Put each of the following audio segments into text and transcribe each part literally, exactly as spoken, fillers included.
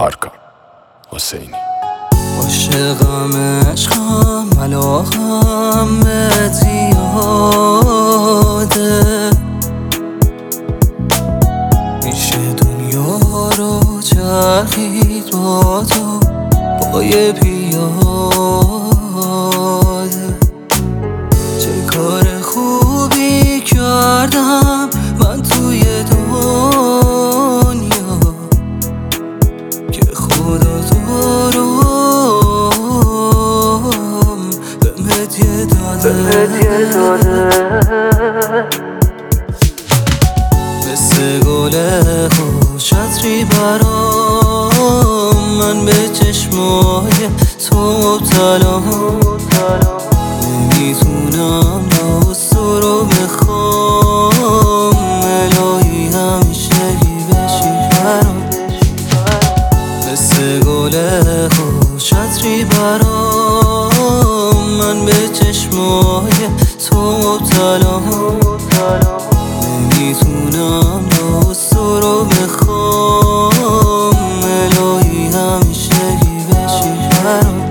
آرکان حسینی. عاشقم عشقم علاقم به زیاده، میشه دنیا رو چرخید با تو پای پیاده. چه کار خوبی کردم من توی دنیا که خدا تو رو به هدیه داده. مثل گل خوش عطری برام من به چشمای تو مبتلام، نمیتونم دوست تو رو بخوام، الهی همیشگی بشی برام. مثل گل خوش عطری برام من به چشمای تو مبتلام، نمیتونم دوست تو رو بخوام، الهی همیشگی بشی برام.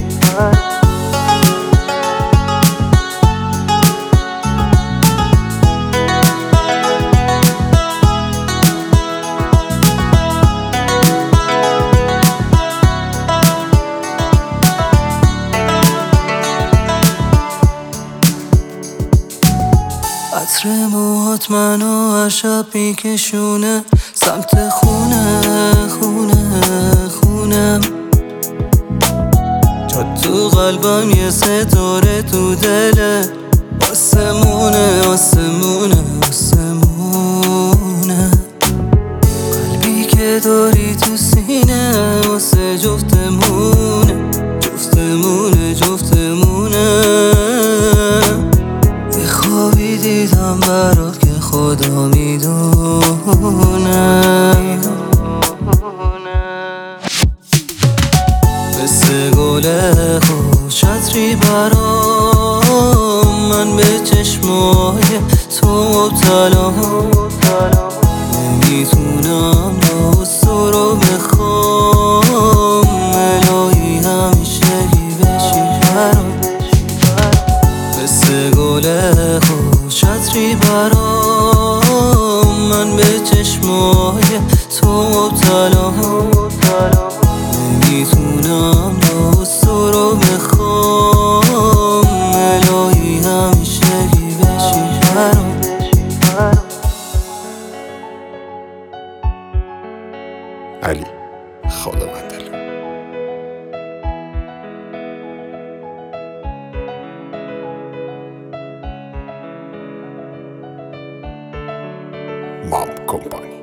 عطر موهات منو هر شب میکشونه سمت خونه خونه خونم، جا تو قلبم یه ستاره تو دله، آسمونه آسمونه آسمونه. قلبی که داری تو سینه واسه جفتمونه جفتمونه جفتمونه. یه خوابی دیدم برات که خدا میدونه، مثل گل خوش عطری برام من به چشمای تو مبتلام، نمیتونم دوست تو رو بخوام، الهی همیشگی بشی برام. مثل گل خوش عطری برام من به چشمای تو مبتلام، نمیتونم دوست تو رو بخوام، الهی همیشگی بشی برام. علی خداوندلو. مام کمپانی.